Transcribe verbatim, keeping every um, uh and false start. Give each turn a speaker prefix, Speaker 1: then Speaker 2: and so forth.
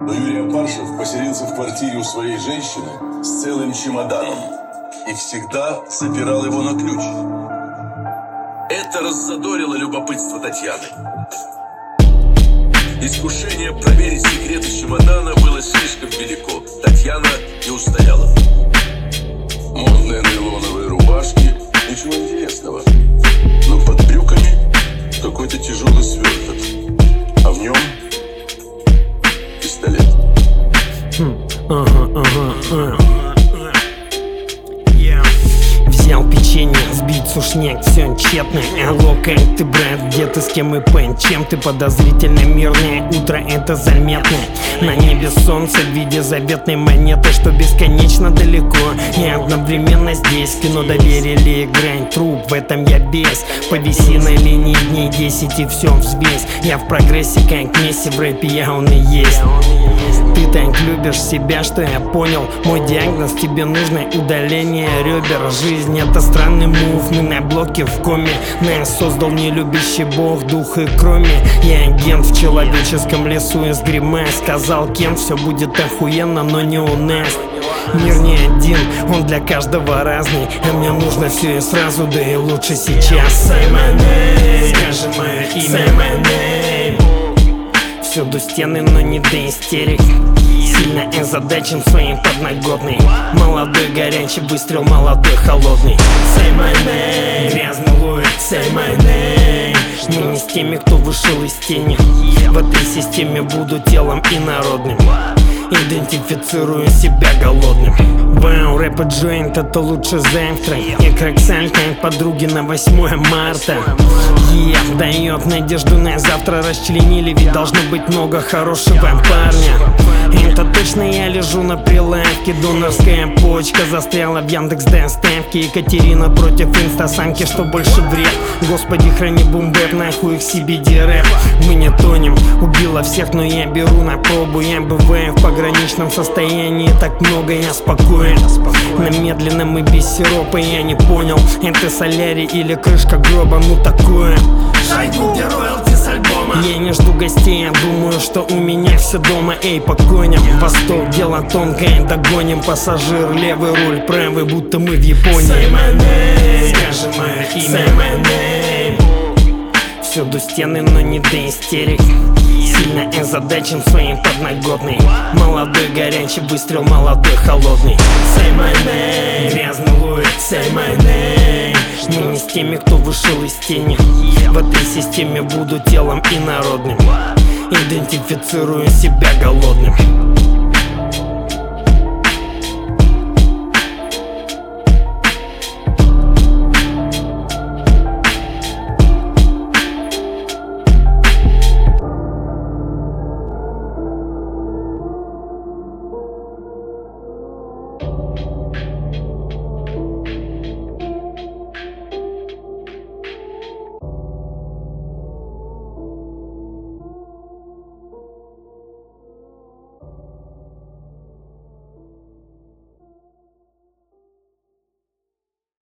Speaker 1: Но Юрий Апаршев поселился в квартире у своей женщины с целым чемоданом и всегда запирал его на ключ. Это раззадорило любопытство Татьяны. Искушение проверить секреты чемодана было слишком велико. Татьяна не устояла. Модные нейлоновые рубашки, ничего интересного. Но под брюками какой-то тяжелый сверток, а в нем пистолет.
Speaker 2: Ага, ага, ага. Взял печенье, сбить сушняк, все тщетно. Алло, как ты, брат, где ты, с кем и пен? Чем ты подозрительно мирное утро, это заметно. На небе солнце в виде заветной монеты, что бесконечно далеко и одновременно здесь. Кино доверили играть труп, в этом я без. Повиси на линии дней десять и все взвесь. Я в прогрессе, как Месси в рэпе, я он и есть. Ты так любишь себя, что я понял. Мой диагноз, тебе нужно удаление ребер. Жизнь это странный мув, мы на блоке в коме. Нас создал нелюбящий бог, дух и кроме. Я агент в человеческом лесу из гримас. Сказал, кем все будет охуенно, но не у нас. Мир не один, он для каждого разный. А мне нужно все и сразу, да и лучше сейчас. Say my name, скажи мое имя. Say my name. Всюду стены, но не до истерик. Сильно озадачен своим подноготный. Молодой горячий выстрел, молодой холодный. Say my name, грязный Луи. Say my name. Мы не с теми, кто вышел из тени. В этой системе буду телом инородным. Идентифицирую себя голодным. Вау, рэп и джойнт, это лучше завтра. И краксаль, как подруги на восьмое марта. Ев дает надежду на завтра. Расчленили, ведь должно быть много хорошего парня. Это точно я лежу на прилавке. Донорская почка застряла в Яндекс доставке. Екатерина против инстасамки, что больше вред. Господи, храни бумбэп, нахуй их си би ди рэп. Мы не тонем, убила всех, но я беру на пробу. Я бываю в пограничном состоянии, так много, я спокоен. На медленном и без сиропа, я не понял, это солярий или крышка гроба, ну такое.
Speaker 3: Шайку, где роялти с альбома.
Speaker 2: Я не жду гостей, я думаю, что у меня все дома. Эй, по коням, восток, дело тонкое, догоним. Пассажир, левый руль, правый, будто мы в Японии.
Speaker 3: Say my name,
Speaker 2: скажи мое имя.
Speaker 3: Say my name.
Speaker 2: Всюду стены, но не до истерик. Сильно озадачен своим подноготный. Молодой горячий выстрел, молодой холодный.
Speaker 3: Say my name,
Speaker 2: грязный Луи.
Speaker 3: Say my name.
Speaker 2: Мы не с теми, кто вышел из тени. В этой системе буду телом инородным. Идентифицирую себя голодным.
Speaker 4: Thank you.